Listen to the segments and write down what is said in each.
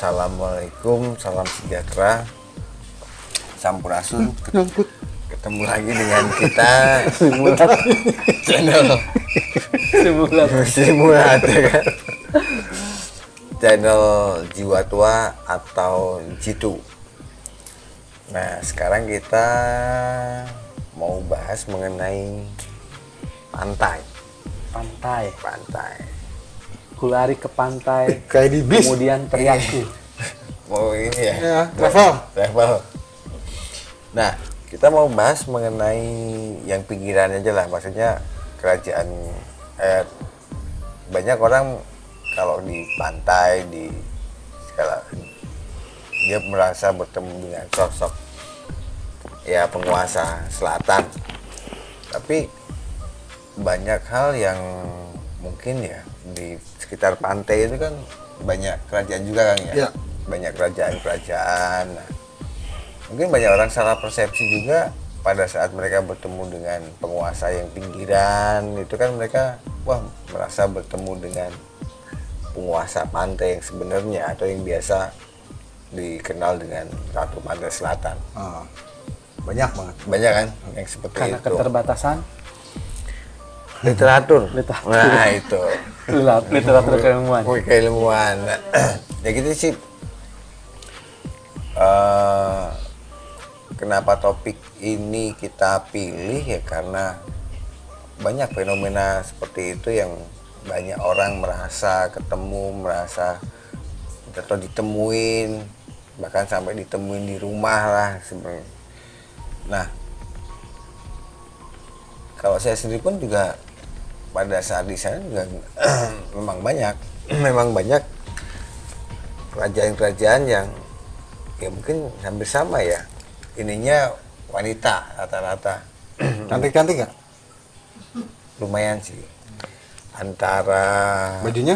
Assalamualaikum, salam sejahtera, sampurasun. Ketemu lagi dengan kita channel Simulat ya kan? Channel Jiwa Tua atau Jitu. Nah, sekarang kita mau bahas mengenai pantai. Ku lari ke pantai, kayak di bis. kemudian teriakku. Mau ini ya, travel. Nah, kita mau bahas mengenai yang pinggiran aja lah, maksudnya kerajaan. Banyak orang kalau di pantai, di segala, dia merasa bertemu dengan sosok ya penguasa selatan. Tapi banyak hal yang mungkin ya di sekitar pantai itu kan banyak kerajaan juga kan ya. Banyak kerajaan-kerajaan. Nah, mungkin banyak orang salah persepsi juga pada saat mereka bertemu dengan penguasa yang pinggiran, itu kan mereka merasa bertemu dengan penguasa pantai yang sebenarnya atau yang biasa dikenal dengan Ratu Pantai Selatan. Banyak banget. Banyak kan yang seperti Karena itu. keterbatasan Literatur. Nah, itu. literatur keilmuan. Keilmuan. Ya gitu sih. Kenapa topik ini kita pilih ya karena banyak fenomena seperti itu yang banyak orang merasa ketemu, merasa atau ditemuin, bahkan sampai ditemuin di rumah lah sebenarnya. Nah, kalau saya sendiri pun juga pada saat di sana juga memang banyak kerajaan-kerajaan yang ya mungkin hampir sama ya, ininya wanita rata-rata. Cantik-cantik nggak? Lumayan sih, antara Bajunya?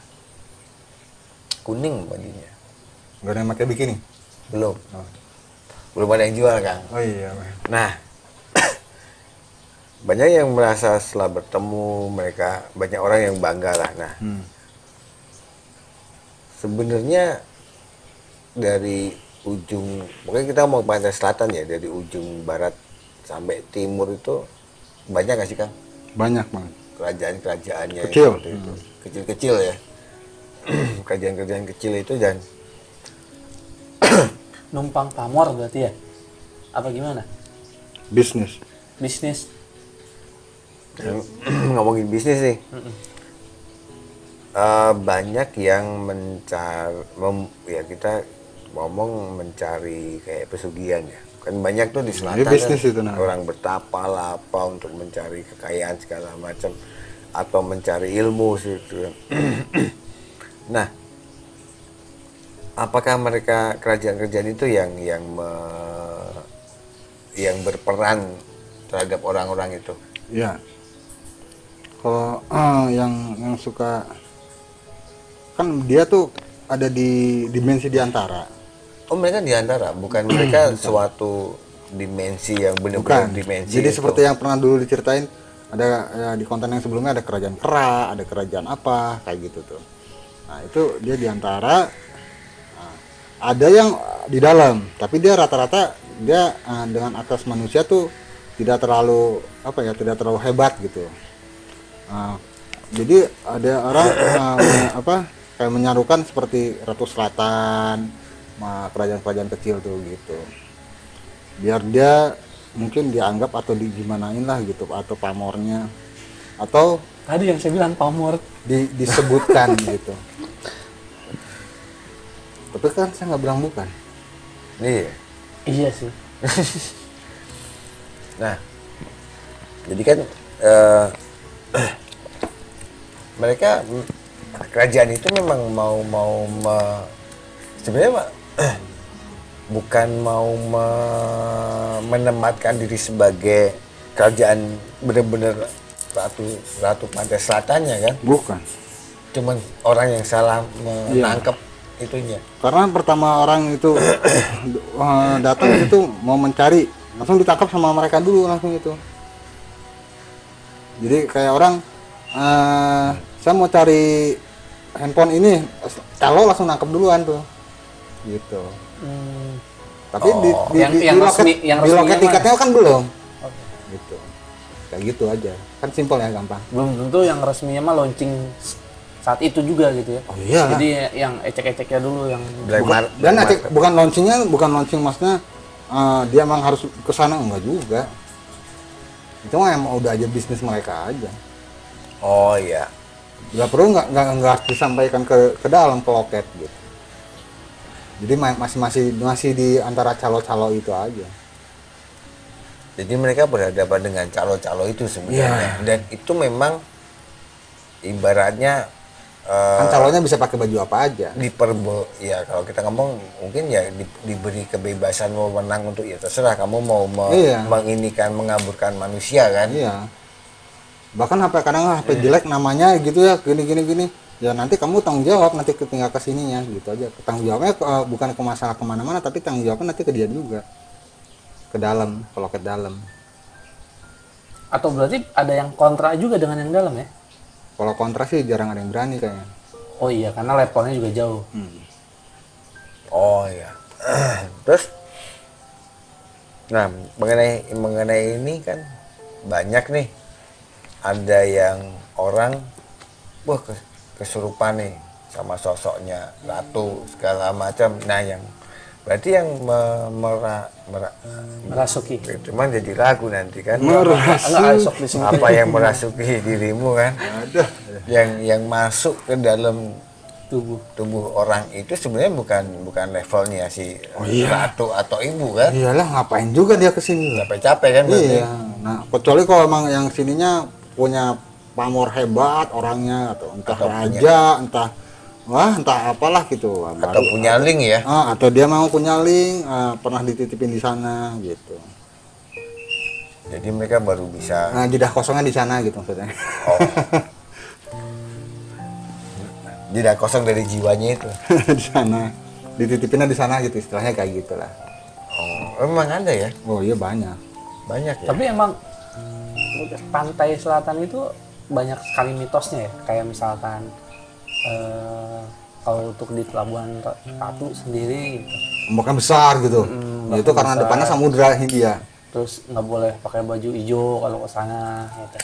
kuning bajunya. Nggak ada yang pakai bikini? Belum ada yang jual kan. Oh iya. Nah, banyak yang merasa setelah bertemu mereka, banyak orang yang bangga lah. Nah, sebenarnya dari ujung, mungkin kita mau pantai selatan ya, dari ujung barat sampai timur itu banyak nggak sih Kang? Banyak banget. Kerajaan-kerajaannya Kecil. seperti itu. Kecil-kecil ya. Kerajaan-kerajaan kecil itu dan Numpang pamor berarti ya? Apa gimana? Bisnis. ngomongin bisnis nih. Banyak yang ya kita ngomong mencari kayak pesugihan ya. Kan banyak tuh di selatan bisnis kan, itu, nah. orang bertapa lah apa untuk mencari kekayaan segala macam atau mencari ilmu gitu. Nah, apakah mereka kerajaan-kerajaan itu yang berperan terhadap orang-orang itu? Ya. Kalau yang suka, kan dia tuh ada di dimensi di antara. Oh, mereka di antara, bukan mereka suatu dimensi yang benar-benar dimensi. Jadi itu. seperti yang pernah dulu diceritain, ada ya, di konten yang sebelumnya ada kerajaan kera, ada kerajaan apa kayak gitu tuh. Nah itu dia di antara. Nah, ada yang di dalam, tapi dia rata-rata dia dengan atas manusia tuh tidak terlalu hebat gitu. Jadi ada orang kayak menyarukan seperti Ratu Selatan, kerajaan-kerajaan kecil tuh gitu. Biar dia mungkin dianggap atau digimanain lah gitu, atau pamornya, atau Tadi yang saya bilang pamor. disebutkan gitu. Tapi kan saya nggak bilang bukan. Iya sih. Nah, jadi kan mereka kerajaan itu memang sebenarnya bukan mau menempatkan diri sebagai kerajaan benar-benar Ratu Pantai Selatannya kan? Bukan. Cuman orang yang salah menangkap itunya. Karena pertama orang itu datang itu mau mencari, langsung ditangkap sama mereka dulu langsung itu. Jadi kayak orang saya mau cari handphone ini, kalau langsung nangkep duluan tuh. gitu. Hmm. Tapi di Yang loket, resmi- yang di loket resminya tiketnya kan belum. Oke. Gitu. Kayak gitu aja. Kan simpel ya, gampang. Belum tentu yang resminya mah launching saat itu juga gitu ya. Oh iya. Jadi yang ecek-eceknya dulu yang Dan bukan launching maksudnya dia emang harus ke sana, enggak juga. Itu mah emang udah aja bisnis mereka aja. Oh iya. Nggak perlu nggak harus disampaikan ke dalam ke loket gitu. Jadi masih di antara calo-calo itu aja. Jadi mereka berhadapan dengan calo-calo itu sebenarnya. Dan itu memang ibaratnya Kan calonnya bisa pakai baju apa aja. ya kalau kita ngomong mungkin ya diberi kebebasan wewenang untuk ya terserah kamu mau mengaburkan manusia kan. Iya. Bahkan kadang HP jelek namanya gitu ya, gini. Ya nanti kamu tanggung jawab, nanti tinggal ke sininya gitu aja. Tanggung jawabnya bukan ke masalah kemana-mana, tapi tanggung jawabnya nanti ke dia juga. Ke dalam, ke loket dalam. atau berarti ada yang kontra juga dengan yang dalam ya? Kalau kontra sih jarang ada yang berani kayaknya. Oh iya, karena levelnya juga jauh. Oh iya. Terus, nah mengenai ini kan banyak nih, ada yang orang, wah kesurupan nih sama sosoknya ratu segala macam. Nah yang berarti yang Merasuki. cuman jadi ragu nanti kan. Apa yang merasuki dirimu kan? Yang masuk ke dalam tubuh orang itu sebenarnya bukan levelnya si ratu atau ibu kan? Iyalah, ngapain juga dia kesini? Capek-capek kan berarti? Iya. Nah, kecuali kalau emang yang sininya punya pamor hebat orangnya atau entah raja, entah apalah gitu. Atau punya link ya? Atau dia mau punya link, pernah dititipin di sana gitu. Jadi mereka baru bisa. Nah, jeda kosongnya di sana gitu maksudnya. Oh. Jeda kosong dari jiwanya itu. Di sana, dititipinnya di sana gitu, istilahnya kayak gitulah. Oh, emang ada ya? Oh iya, banyak. Banyak ya. Tapi emang pantai selatan itu banyak sekali mitosnya ya. Kayak misalkan kalau untuk di Pelabuhan Ratu sendiri gitu. Ombaknya besar gitu. Itu karena besar. depannya Samudra Hindia. Terus nggak boleh pakai baju hijau kalau ke sana gitu.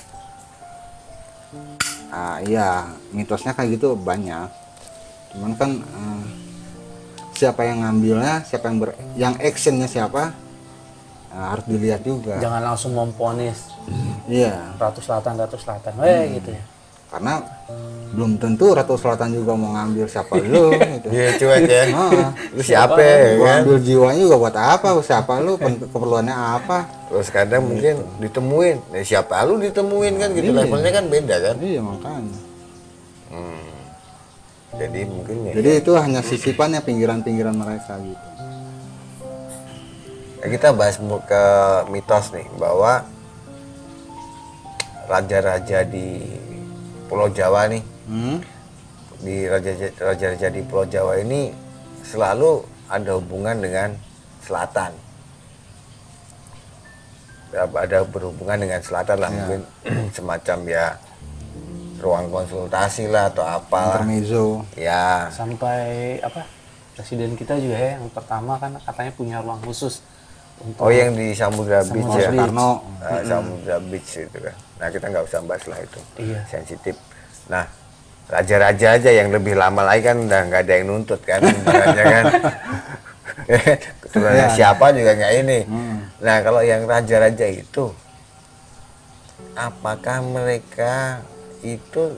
Iya, mitosnya kayak gitu banyak. Cuman kan siapa yang ngambilnya, siapa yang actionnya siapa, harus dilihat juga. Jangan langsung memponis Iya. Ratu Selatan gitu ya. Karena belum tentu Ratu Selatan juga mau ngambil siapa lu gitu. Iya cuek ya. Lu siapa Gua kan? ambil jiwanya juga buat apa? Siapa lu? Keperluannya apa? Terus kadang mungkin ditemuin. Siapa lu ditemuin kan gitu, levelnya kan beda kan? Iya, makanya. Jadi mungkin ya. Jadi itu hanya sisipannya, pinggiran-pinggiran mereka gitu. Kita bahas ke mitos nih bahwa raja-raja di Pulau Jawa nih, di raja-raja di Pulau Jawa ini selalu ada hubungan dengan selatan. Ada berhubungan dengan selatan lah, mungkin semacam ya ruang konsultasi lah atau apa. Intermezzo. Ya. Sampai presiden kita juga ya yang pertama kan katanya punya ruang khusus untuk Yang di Samudra Beach ya. Soekarno. Samudra Beach itu kan. Nah kita nggak usah bahas lah itu. Iya. Sensitif. Nah raja-raja aja yang lebih lama lagi kan udah nggak ada yang nuntut kan, ibaratnya kan. Keturunannya siapa juga nggak ini. Nah kalau yang raja-raja itu, apakah mereka itu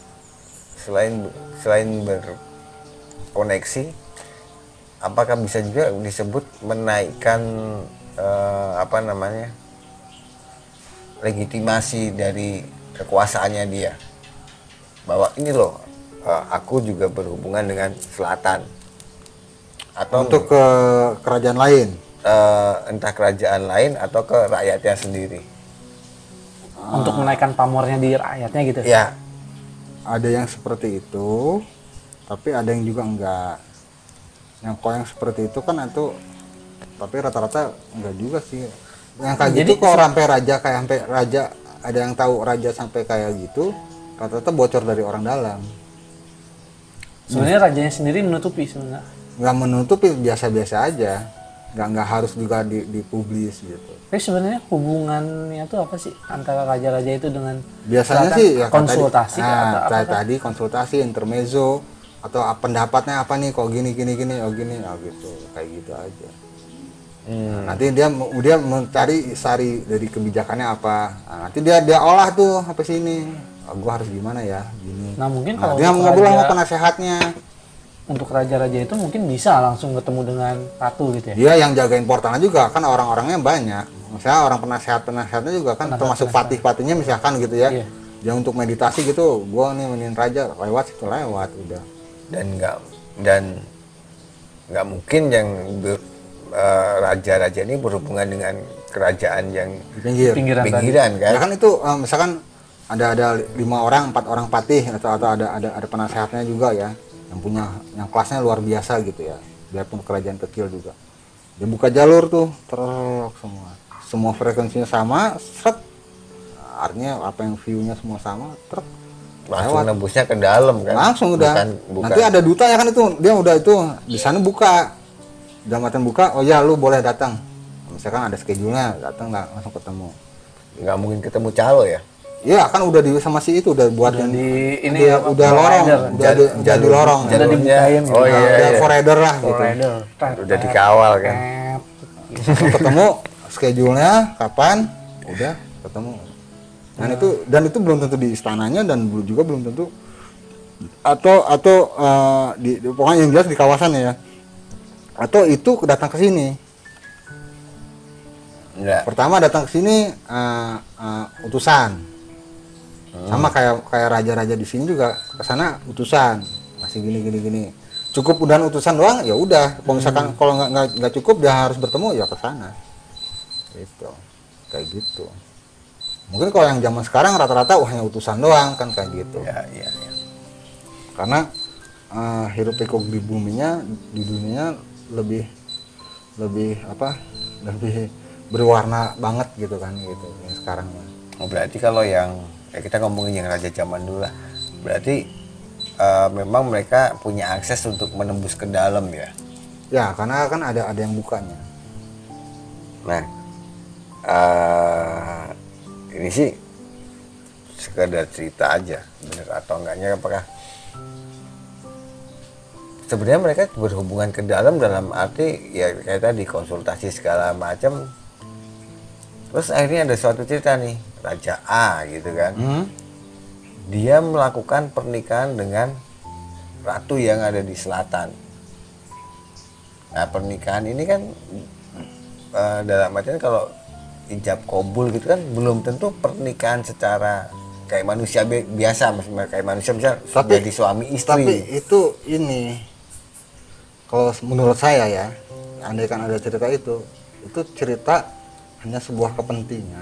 selain berkoneksi, apakah bisa juga disebut menaikkan legitimasi dari kekuasaannya dia, bahwa ini loh aku juga berhubungan dengan selatan, atau Untuk ke kerajaan lain. entah kerajaan lain atau ke rakyatnya sendiri. untuk menaikkan pamornya di rakyatnya gitu. Ya, Ada yang seperti itu, tapi ada yang juga enggak. Yang seperti itu kan itu, tapi rata-rata enggak juga sih. Yang kayak Jadi, gitu kok sampai raja, ada yang tahu raja sampai kayak gitu, rata-rata bocor dari orang dalam. Sebenarnya rajanya sendiri menutupi sebenarnya. nggak menutup, biasa-biasa aja, nggak harus juga dipublis gitu. Tapi sebenarnya hubungannya tuh apa sih antara raja-raja itu dengan Biasanya selatan? sih ya Konsultasi tadi, atau apa? tadi konsultasi, intermezzo, atau pendapatnya apa nih, kok gini oh gitu, kayak gitu aja. Nanti dia mencari sari dari kebijakannya apa. Nah, nanti dia olah tuh apa sih ini, gua harus gimana ya gini. Nah mungkin kalau dia untuk ngobrol sama raja, penasehatnya. untuk raja-raja itu mungkin bisa langsung ketemu dengan ratu gitu ya. Dia yang jagain portalnya juga kan, orang-orangnya banyak. Misalnya orang penasehatnya juga kan, termasuk patih-patihnya misalkan gitu ya. Iya. Dia untuk meditasi gitu, gua nih menin raja, lewat udah. Dan nggak mungkin yang raja-raja ini berhubungan dengan kerajaan yang Di Pinggiran tadi. pinggiran kan. Ya kan itu misalkan ada 4 orang patih, atau ada penasehatnya juga ya, yang kelasnya luar biasa gitu ya, biarpun kerajaan kecil juga. Dia buka jalur tuh, terus semua frekuensinya sama, seret. Artinya apa yang view-nya semua sama, truk Langsung nembusnya ke dalam kan. langsung udah. Bukan. Nanti ada duta ya kan, itu dia udah itu di sana buka. Jambatan buka, oh ya lu boleh datang. Misalkan ada schedule-nya, datang nggak langsung ketemu. Nggak mungkin ketemu calo ya. Iya kan udah sama si itu udah buat yang di ini udah, apa, udah lorong, provider. udah di lorong. Udah dibukain gitu. Oh iya, Udah iya. forader lah gitu. Provider. Udah dikawal kan. Langsung ketemu schedule-nya kapan, udah ketemu. Dan itu belum tentu di istananya, dan juga belum tentu atau pokoknya yang jelas di kawasannya ya. Atau itu datang ke sini. Enggak. Pertama datang ke sini utusan. Sama kayak raja-raja di sini juga ke sana utusan. Masih gini. Cukup udah utusan doang ya udah. Kalau misalkan kalau nggak cukup dia harus bertemu ya ke sana. Gitu. Kayak gitu. Mungkin kalau yang zaman sekarang rata-rata hanya utusan doang kan kayak gitu. Ya. Karena hiruk pikuk di buminya, di dunia lebih berwarna banget gitu kan gitu yang sekarang. Oh, berarti kalau yang kita ngomongin yang raja zaman dulu lah, berarti memang mereka punya akses untuk menembus ke dalam ya. Ya karena kan ada yang bukanya. Nah, ini sih sekedar cerita aja, bener atau enggaknya, apakah sebenarnya mereka berhubungan ke dalam arti ya kayak tadi konsultasi segala macam. Terus akhirnya ada suatu cerita nih, Raja A gitu kan. Dia melakukan pernikahan dengan ratu yang ada di selatan. Nah, pernikahan ini kan dalam artian kalau ijab kabul gitu kan belum tentu pernikahan secara kayak manusia biasa, kayak manusia bisa jadi suami istri. Tapi itu ini kalau menurut saya ya, andaikan ada cerita itu cerita hanya sebuah kepentingan.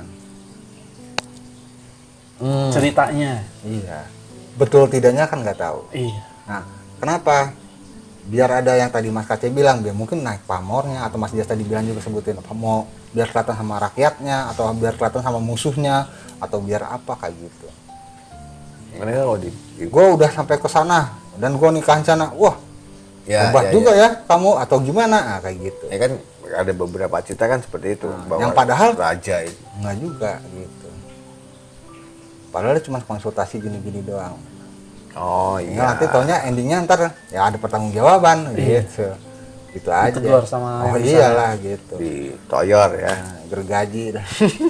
Ceritanya. Iya. Betul tidaknya kan nggak tahu. Iya. Nah, kenapa? Biar ada yang tadi Mas Kace bilang, biar mungkin naik pamornya, atau Mas Jas tadi bilang juga sebutin apa, mau biar kelihatan sama rakyatnya, atau biar kelihatan sama musuhnya, atau biar apa kayak gitu. Mereka kalau Gue udah sampai ke sana dan gue nikahin sana, wah hebat ya, juga ya kamu, atau gimana? Nah, kayak gitu. Ya kan ada beberapa cerita kan seperti itu, bahwa yang padahal raja itu nggak juga gitu. Padahal cuma konsultasi gini-gini doang. oh Ya, iya nanti taunya endingnya ntar ya ada pertanggungjawaban gitu. Gitu aja. Ditegur sama oh yang di iyalah gitu. ditoyor ya. Nah, gergaji dah.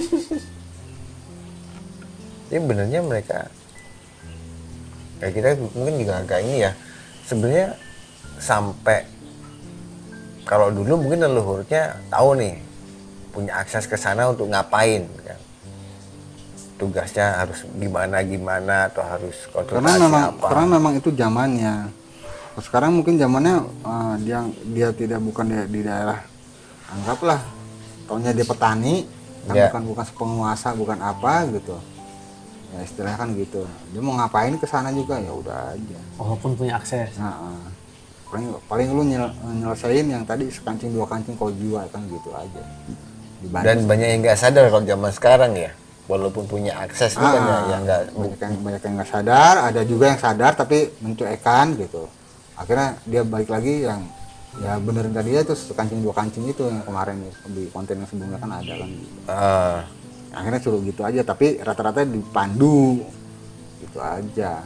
Ini benernya mereka kayak kita mungkin juga agak ini ya, sebenarnya sampai kalau dulu mungkin leluhurnya tahu nih punya akses ke sana untuk ngapain kan, tugasnya harus gimana atau harus konsultasi Karena memang itu zamannya. Sekarang mungkin zamannya dia tidak bukan di daerah, anggaplah taunya dia petani kan, Ya. bukan penguasa, bukan apa gitu. Ya istilahnya kan gitu. Dia mau ngapain ke sana juga ya udah aja. Walaupun punya akses. Nah, paling lu nyelesain yang tadi sekancing dua kancing kalau jiwa kan gitu aja. dan banyak yang nggak sadar kalau zaman sekarang ya, walaupun punya akses itu banyak yang nggak banyak yang nggak sadar, ada juga yang sadar tapi mencuekan gitu. Akhirnya dia balik lagi yang Ya benerin tadi ya, terus kancing 2 kancing itu yang kemarin di konten yang sebelumnya kan ada kan. Ah, Akhirnya suruh gitu aja, tapi rata-rata dipandu gitu aja.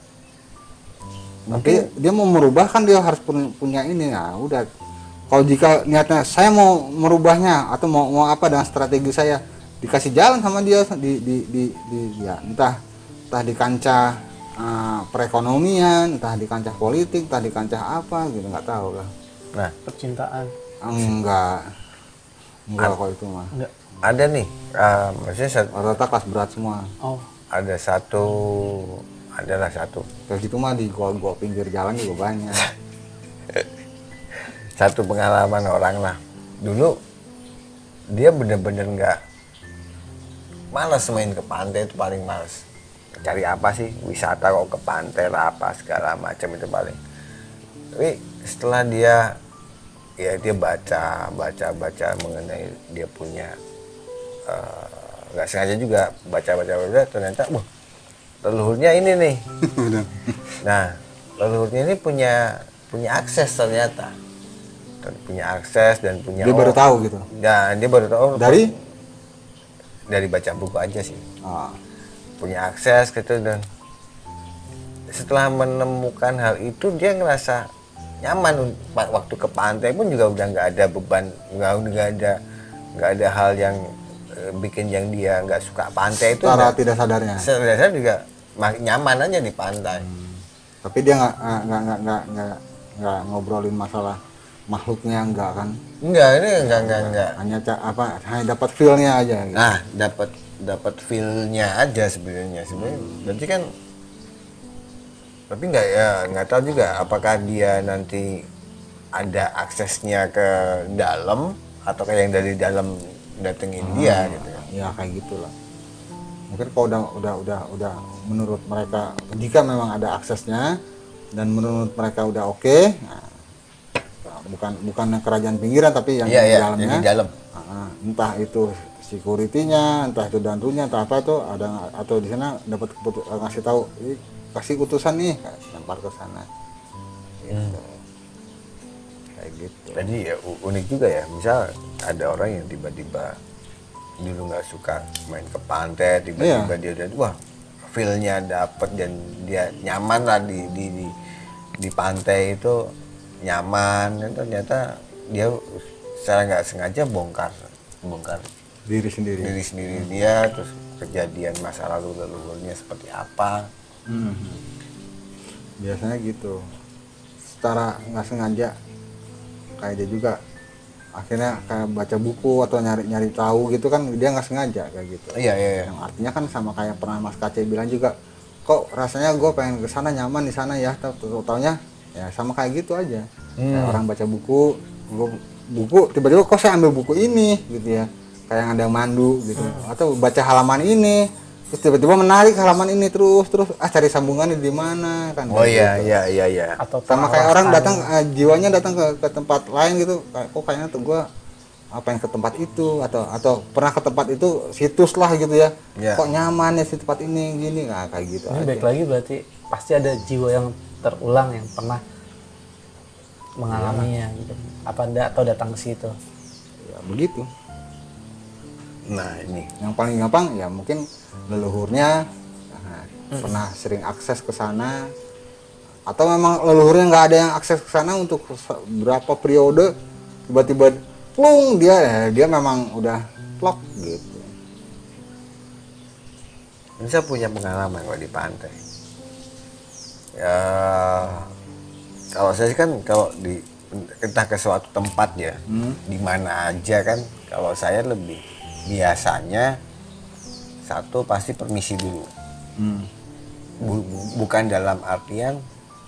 Tapi dia mau merubah kan dia harus punya ini ya. Udah, kalau jika niatnya saya mau merubahnya atau mau apa dengan strategi saya, dikasih jalan sama dia di ya entah di kancah perekonomian, entah di kancah politik, entah di kancah apa gitu, nggak tahu lah. nah, Percintaan. Enggak kok itu mah. Enggak. ada nih, maksudnya Rata-rata kelas berat semua. Oh, adalah satu Kayak gitu mah di gua pinggir jalan juga banyak. satu pengalaman orang lah. Dulu dia bener-bener nggak, malas main ke pantai, itu paling malas. Cari apa sih wisata kok ke pantai lah apa segala macam itu paling. Tapi setelah dia baca mengenai dia punya nggak sengaja juga baca ternyata leluhurnya ini nih. Nah, leluhurnya ini punya akses ternyata. Punya akses dan punya Dia baru tahu gitu. Ya, dia baru tahu dari baca buku aja sih. Ah, Punya akses gitu, dan setelah menemukan hal itu dia ngerasa nyaman. Waktu ke pantai pun juga udah nggak ada beban, nggak ada hal yang bikin yang dia nggak suka pantai itu. secara tidak sadarnya. Sebenarnya juga nyaman aja di pantai. Tapi dia nggak ngobrolin masalah makhluknya, enggak kan? Enggak. Hanya hanya dapat feel-nya aja gitu. Nah, dapat feel-nya aja sebenarnya. Berarti kan, tapi nggak tahu juga apakah dia nanti ada aksesnya ke dalam atau kayak yang dari dalam datengin dia gitu. Ya kayak gitulah. Mungkin kalau udah menurut mereka, jika memang ada aksesnya dan menurut mereka udah oke, nah, bukan kerajaan pinggiran tapi yang di dalamnya. Yang di dalam. Entah itu security-nya, entah itu danrunya, entah apa tuh ada, atau di sana dapat ngasih tahu, kasih utusan nih, lempar ke sana. Gitu. Kayak gitu. Jadi ya unik juga ya, misal ada orang yang tiba-tiba dulu nggak suka main ke pantai, tiba-tiba dia udah wah feel-nya dapet dan dia nyaman lah di pantai itu, nyaman, dan ternyata dia secara nggak sengaja bongkar Diri sendiri. dia, terus kejadian masa lalu leluhurnya seperti apa. Biasanya gitu, secara nggak sengaja kayak dia juga akhirnya kayak baca buku atau nyari tahu gitu kan, dia nggak sengaja kayak gitu. Iya. Yang artinya kan sama kayak pernah Mas Kace bilang juga, kok rasanya gue pengen ke sana, nyaman di sana ya, taunya ya sama kayak gitu aja. Kayak orang baca buku tiba-tiba kok saya ambil buku ini gitu ya, kayak yang ada mandu gitu, atau baca halaman ini terus tiba-tiba menarik halaman ini, terus cari sambungannya di mana kan. Oh iya, gitu. iya. atau Sama kayak orang datang jiwanya datang ke tempat lain gitu, kok kayaknya tuh gue pengen ke tempat itu, atau pernah ke tempat itu, situs lah gitu ya. Kok nyaman ya si tempat ini gini, nah kayak gitu. Ini aja. baik lagi berarti pasti ada jiwa yang terulang yang pernah mengalaminya gitu. Apa enggak, atau datang ke situ. Ya begitu. Nah ini Yang paling gampang ya mungkin leluhurnya pernah sering akses ke sana, atau memang leluhurnya nggak ada yang akses ke sana untuk berapa periode, tiba-tiba plung dia memang udah plok gitu. saya punya pengalaman kalau di pantai. Ya, kalau saya sih kan kalau entah ke suatu tempat ya, di mana aja kan, kalau saya lebih biasanya satu pasti permisi dulu. Bukan dalam artian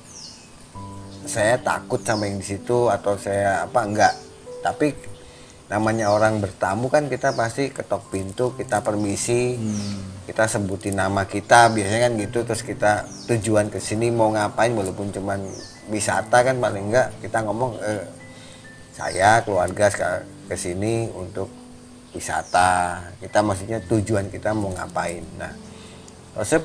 saya takut sama yang di situ atau saya enggak, tapi namanya orang bertamu kan kita pasti ketok pintu, kita permisi, kita sebutin nama kita biasanya kan gitu, terus kita tujuan ke sini mau ngapain, walaupun cuman wisata kan, paling enggak kita ngomong saya keluarga ke sini untuk wisata, kita maksudnya tujuan kita mau ngapain. Nah, kalau saya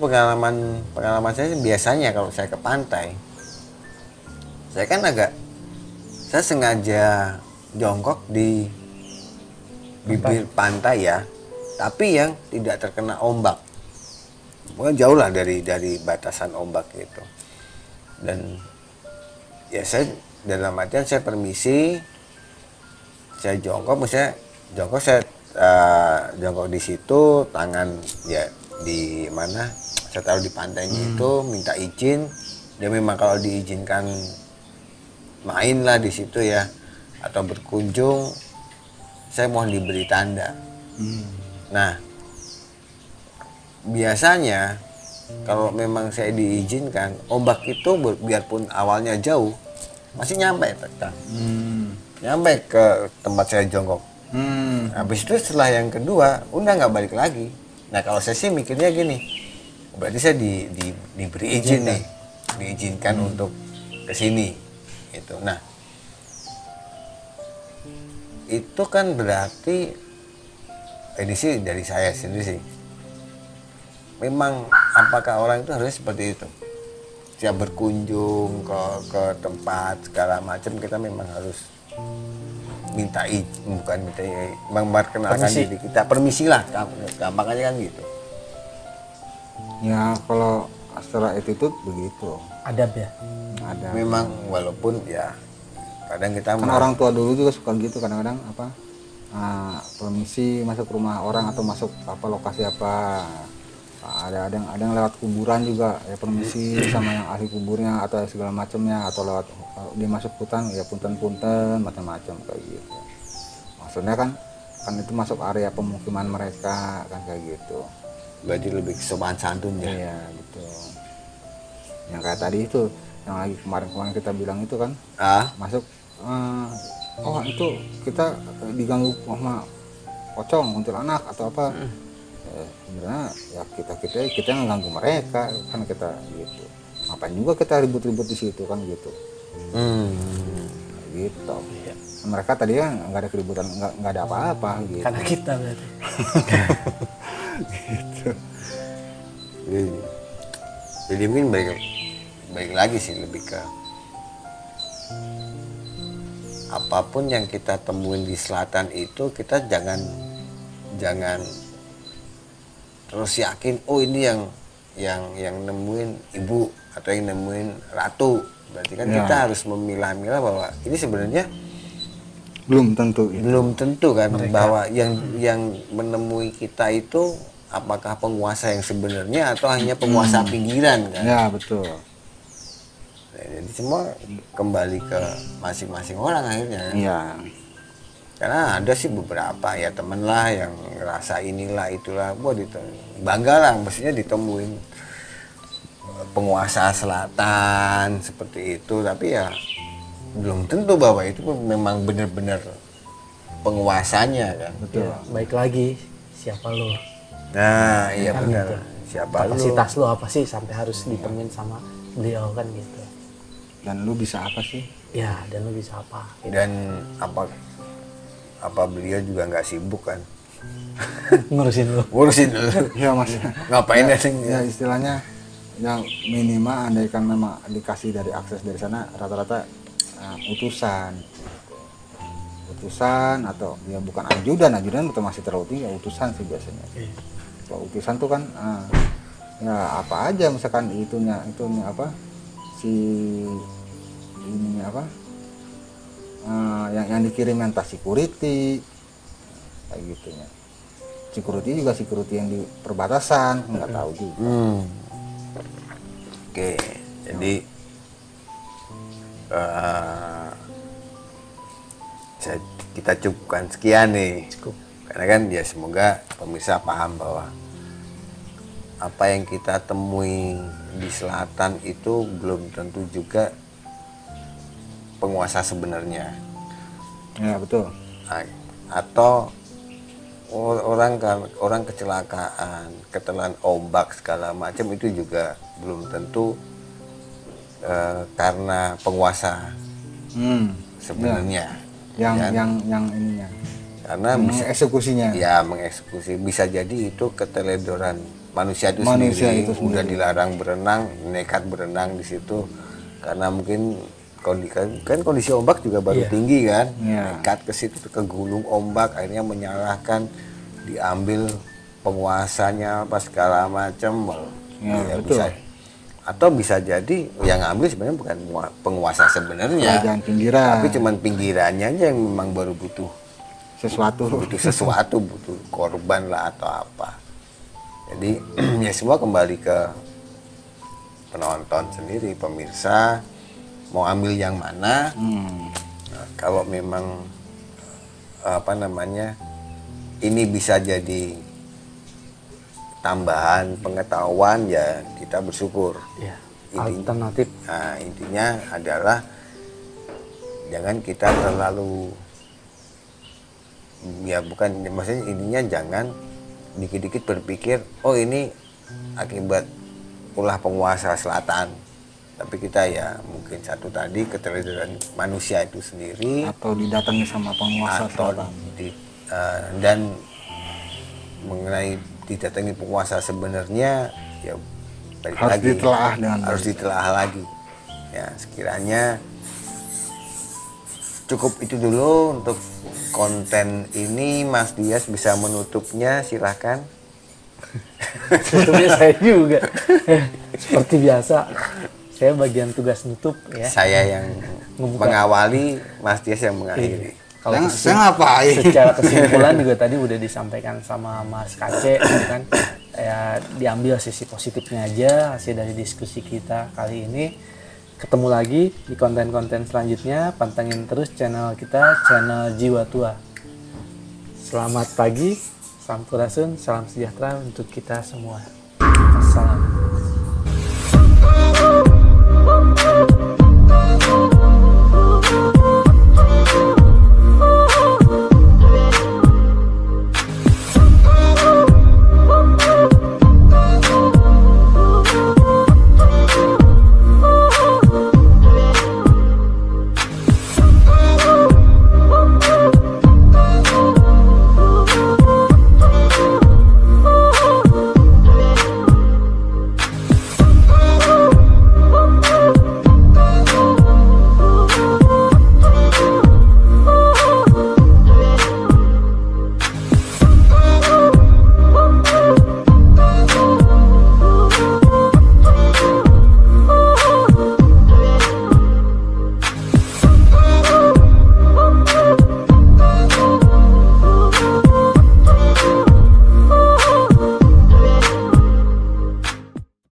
pengalaman saya biasanya kalau saya ke pantai, saya kan agak saya sengaja jongkok di bibir pantai ya, tapi yang tidak terkena ombak. Pokoknya jauh lah dari batasan ombak gitu. Dan ya saya dalam artian saya permisi, saya jongkok, misalnya jongkok saya jongkok di situ, tangan ya di mana saya taruh di pantainya itu, minta izin. Dia memang kalau diizinkan main lah di situ ya, atau berkunjung, saya mohon diberi tanda. Nah, biasanya kalau memang saya diizinkan, ombak itu biarpun awalnya jauh, masih nyampe Kang. Nyampe ke tempat saya jongkok. Habis itu setelah yang kedua, udah nggak balik lagi. Nah kalau saya sih mikirnya gini, berarti saya diberi izin nih, diizinkan untuk kesini. Gitu. Nah, itu kan berarti ini sih dari saya sendiri sih. Memang apakah orang itu harus seperti itu? Siap berkunjung ke tempat segala macam, kita memang harus minta izin, bukan minta izin, memperkenalkan diri kita, permisi lah, gampangnya kan gitu. Ya kalau secara attitude begitu. Adab ya. Ada. Memang walaupun ya kadang kita Kan orang tua dulu juga suka gitu kadang-kadang apa permisi masuk rumah orang atau masuk apa lokasi apa. Ada yang lewat kuburan juga ya permisi sama yang ahli kuburnya atau segala macamnya, atau lewat dia masuk hutan ya punten-punten macam-macam kayak gitu. Maksudnya kan itu masuk area pemukiman mereka kan kayak gitu. berarti lebih sopan santun ya. Iya betul. Yang kayak tadi itu yang lagi kemarin kita bilang itu kan masuk oh itu kita diganggu sama pocong, kuntilanak atau apa. Sebenarnya ya kita yang mengganggu mereka kan, kita gitu. Ngapain juga kita ribut-ribut di situ kan gitu. Gitu. Iya. Mereka tadi kan nggak ada keributan, nggak ada apa-apa gitu. Karena kita berarti. Gitu. Jadi mungkin baik lagi sih, lebih ke apapun yang kita temuin di selatan itu, kita jangan terus yakin oh ini yang nemuin ibu atau yang nemuin ratu. Berarti kan kita harus memilah-milah bahwa ini sebenarnya belum tentu kan bahwa yang menemui kita itu apakah penguasa yang sebenarnya atau hanya penguasa pinggiran kan. Ya betul. Nah, jadi semua kembali ke masing-masing orang akhirnya kan? Iya. Karena ada sih beberapa ya temen lah yang ngerasa inilah itulah, bangga lah maksudnya ditemuin penguasa selatan seperti itu, tapi ya belum tentu bahwa itu memang benar-benar penguasanya kan. Betul. Ya, baik lagi siapa lo? Nah iya Kan benar. gitu. Siapa lu? Kapasitas lo apa sih sampai harus ditemuin sama beliau kan gitu. Dan lu bisa apa sih? Ya, dan lo bisa apa? Gitu. Dan apa beliau juga nggak sibuk kan Ngurusin lo. ngurusin lu. Ya mas. Ngapain ya, datang ya istilahnya yang minimal andaikan memang dikasih dari akses dari sana rata-rata utusan atau ya bukan ajudan itu masih terlalu tinggi, utusan sih biasanya. Kalau utusan tuh kan ya apa aja misalkan itunya apa si ininya apa yang dikirim entah security kayak gitunya. Security juga security yang di perbatasan nggak tahu juga. Oke, jadi kita cukupkan sekian nih. Cukup. Karena kan ya semoga pemirsa paham bahwa apa yang kita temui di selatan itu belum tentu juga penguasa sebenarnya. Ya betul. Atau orang kecelakaan, ketelan ombak segala macam itu juga belum tentu karena penguasa sebenarnya. Ya. Kan? Yang ininya. Karena bisa eksekusinya. Ya mengeksekusi, bisa jadi itu keteledoran manusia itu Manusia sendiri. itu sendiri. Udah dilarang berenang, nekat berenang di situ karena mungkin kondisi ombak juga baru Iya. tinggi kan, Iya. nekat ke situ ke gulung ombak, akhirnya menyalahkan, diambil penguasanya apa segala macam. Iya, Ya, betul. bisa, atau bisa jadi yang ngambil sebenarnya bukan penguasa sebenarnya, Kerajaan pinggiran. tapi cuman pinggirannya aja yang memang baru butuh Sesuatu. sesuatu, butuh korban lah atau apa. Jadi ya semua kembali ke penonton sendiri, pemirsa mau ambil yang mana. Nah, kalau memang apa namanya ini bisa jadi tambahan pengetahuan, ya kita bersyukur. Ya, Inti- alternatif. Nah, intinya adalah jangan kita terlalu, ya bukan, maksudnya intinya jangan dikit-dikit berpikir oh ini akibat ulah penguasa selatan, tapi kita ya mungkin satu tadi keterlibatan manusia itu sendiri, Atau didatangi sama penguasa atau selatan. dan mengenai didatangi penguasa sebenarnya ya balik Harus lagi, ditelaah dengan harus baik. ditelaah lagi. Ya sekiranya cukup itu dulu untuk konten ini. Mas Dias bisa menutupnya, silahkan. Tutupnya saya juga. Seperti biasa, saya bagian tugas nutup ya. Saya yang Ngebuka. mengawali, Mas Dias yang mengakhiri. Kalau Saya ngapain? secara kesimpulan juga tadi udah disampaikan sama Mas Kace gitu kan, ya diambil sisi positifnya aja hasil dari diskusi kita kali ini. Ketemu lagi di konten-konten selanjutnya, pantengin terus channel kita, channel Jiwa Tua. Selamat pagi, sampurasun, salam sejahtera untuk kita semua.